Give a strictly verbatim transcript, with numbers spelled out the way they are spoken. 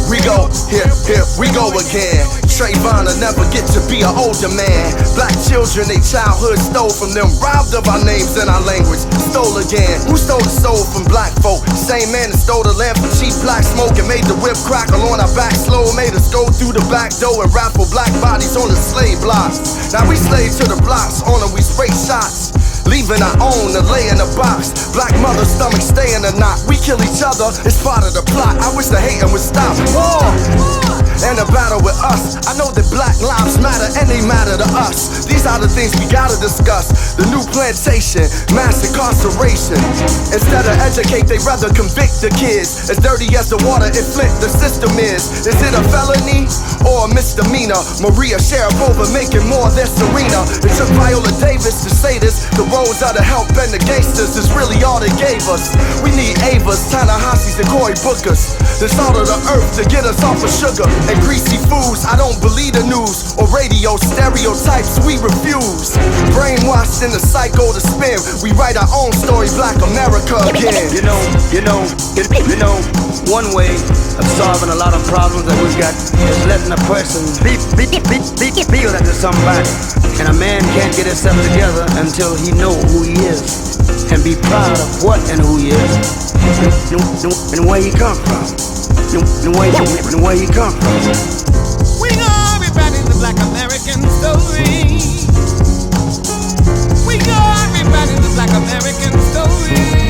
We go, here, here, we go again. Trayvon will never get to be an older man. Black children, they childhood stole from them. Robbed of our names and our language. Stole again. Who stole the soul from black folk? Same man that stole the land from cheap black smoke and made the whip crackle on our back slow. Made us go through the back door and raffle black bodies on the slave blocks. Now we slave to the blocks, on them we spray shots. Leaving our own to lay in a box. Black mother stomach stay in a knot. We kill each other, it's part of the plot. I wish the hating would stop. War and a battle with us. I know that black lives matter and they matter to us. These are the things we gotta discuss. The new plantation, mass incarceration. Instead of educate, they rather convict the kids. As dirty as the water in Flint the system is. Is it a felony or a misdemeanor? Maria Sharapova making more than Serena. It took Viola Davis to say this. The roads are the help and the gangsters is really all they gave us. We need Avas, Ta-Nehisi's and Cory Bookers. The salt of the earth to get us off of sugar and greasy foods. I don't believe the news or radio stereotypes we refuse. Brainwashed in the cycle to spin. We write our own story, Black America again. You know, you know, you, you know, one way of solving a lot of problems that we've got is letting a person be, be, be, be, feel that there's somebody. And a man can't get himself together until he know who he is and be proud of what and who he is and, and, and where he come from. And where, and where he come from. We are everybody's the Black American story. We are everybody's the Black American story.